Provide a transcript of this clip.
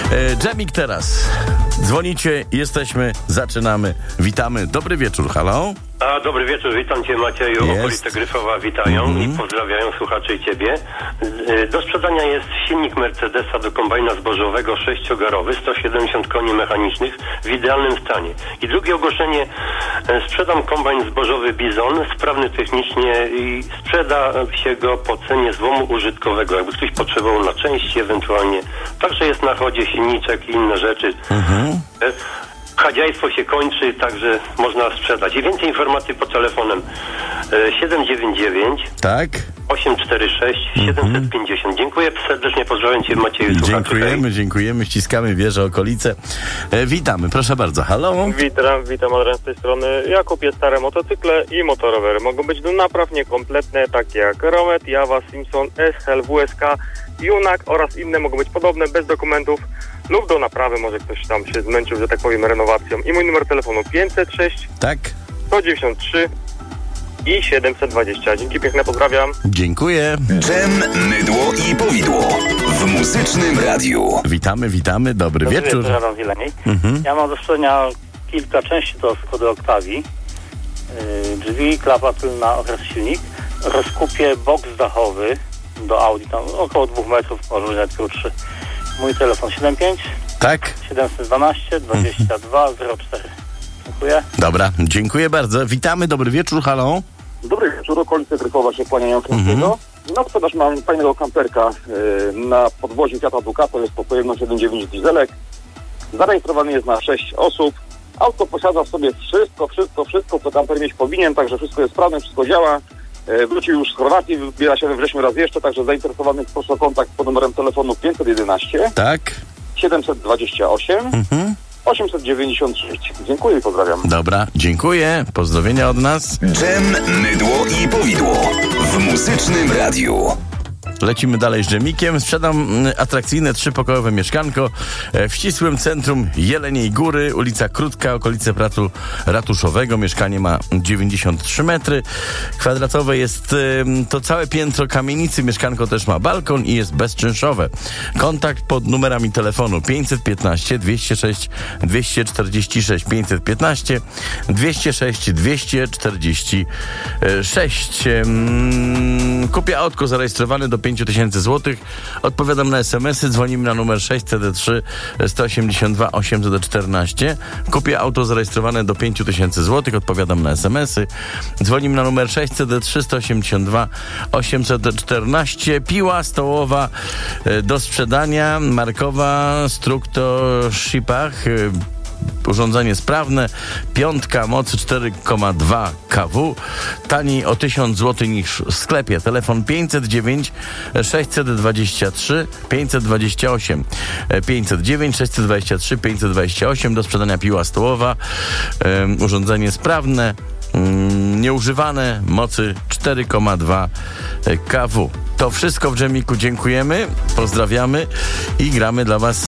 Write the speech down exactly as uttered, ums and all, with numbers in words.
Dżemik teraz. Dzwonicie, jesteśmy, zaczynamy. Witamy. Dobry wieczór, halo. A, dobry wieczór, witam Cię Macieju, Jest. okolice Gryfowa witają mm-hmm. i pozdrawiają słuchaczy i Ciebie. Do sprzedania jest silnik Mercedesa do kombajna zbożowego sześciogarowy, sto siedemdziesiąt koni mechanicznych w idealnym stanie. I drugie ogłoszenie, sprzedam kombajn zbożowy Bizon, sprawny technicznie i sprzeda się go po cenie złomu użytkowego, jakby ktoś potrzebował na części ewentualnie. Także jest na chodzie silniczek i inne rzeczy. Mm-hmm. Chadziajstwo się kończy, także można sprzedać. I więcej informacji pod telefonem siedem dziewięć dziewięć tak osiem cztery sześć siedem pięć zero. Dziękuję serdecznie, pozdrawiam Cię Macieju. Dziękujemy, hej. dziękujemy, ściskamy wieże, okolice. E, witamy, proszę bardzo, halo. Witam, witam Adrian z tej strony. Ja kupię stare motocykle i motorowery. Mogą być do napraw niekompletne, takie jak Romet, Jawa, Simpson, S L, W S K, Junak oraz inne mogą być podobne, bez dokumentów lub do naprawy, może ktoś tam się zmęczył, że tak powiem, renowacją. I mój numer telefonu pięćset sześć tak sto dziewięćdziesiąt trzy i siedemset dwadzieścia. Dzięki piękne, pozdrawiam. Dziękuję. Dżem, mydło i powidło w Muzycznym Radiu. Witamy, witamy, dobry, dobry wieczór. wieczór mhm. Ja mam do sprzedania kilka części do Skody Oktawii. Yy, drzwi, klapa tylna oraz silnik. Rozkupię boks dachowy do Audi, tam około dwóch metrów, może być nawet krótszy. Mój telefon siedem pięć tak siedemset dwanaście dwadzieścia dwa zero cztery. Dziękuję. Dobra, dziękuję bardzo. Witamy, dobry wieczór, halo. Dobry wieczór, okolice Gryfowa się kłaniają Kęskiego. Mm-hmm. Na sprzedaż mam fajnego kamperka yy, na podwoziu Fiata Ducato, jest to pojemność jeden przecinek dziewięć dieselek. Zarejestrowany jest na sześć osób. Auto posiada w sobie wszystko, wszystko, wszystko, co kamper mieć powinien, także wszystko jest sprawne, wszystko działa. Yy, wrócił już z Chorwacji, wybiera się we wrześniu raz jeszcze, także zainteresowanych proszę o kontakt pod numerem telefonu pięćset jedenaście tak siedemset dwadzieścia osiem mhm. osiemset dziewięćdziesiąt sześć. Dziękuję i pozdrawiam. Dobra, dziękuję. Pozdrowienia od nas. Dżem, mydło i powidło w Muzycznym Radiu. Lecimy dalej z dżemikiem. Sprzedam atrakcyjne trzypokojowe mieszkanko w ścisłym centrum Jeleniej Góry, ulica Krótka, okolice Placu Ratuszowego. Mieszkanie ma dziewięćdziesiąt trzy metry kwadratowe. Jest to całe piętro kamienicy. Mieszkanko też ma balkon i jest bezczynszowe. Kontakt pod numerami telefonu pięćset piętnaście dwieście sześć dwieście czterdzieści sześć pięćset piętnaście dwieście sześć dwieście czterdzieści sześć. Kupię autko zarejestrowane do pięć tysięcy złotych. Odpowiadam na es em esy. Dzwonimy na numer sześć C D trzy sto osiemdziesiąt dwa osiemset czternaście. Kupię auto zarejestrowane do pięć tysięcy złotych. Odpowiadam na es em esy. Dzwonimy na numer sześć C D trzy sto osiemdziesiąt dwa osiemset czternaście. Piła stołowa do sprzedania. Markowa Structo Shipach. Urządzenie sprawne, piątka, mocy cztery przecinek dwa kilowattów, taniej o tysiąc złotych niż w sklepie. Telefon pięćset dziewięć sześćset dwadzieścia trzy pięćset dwadzieścia osiem pięćset dziewięć sześćset dwadzieścia trzy pięćset dwadzieścia osiem. Do sprzedania piła stołowa, um, urządzenie sprawne, um, nieużywane, mocy cztery przecinek dwa kilowattów. To wszystko w dżemiku. Dziękujemy, pozdrawiamy i gramy dla Was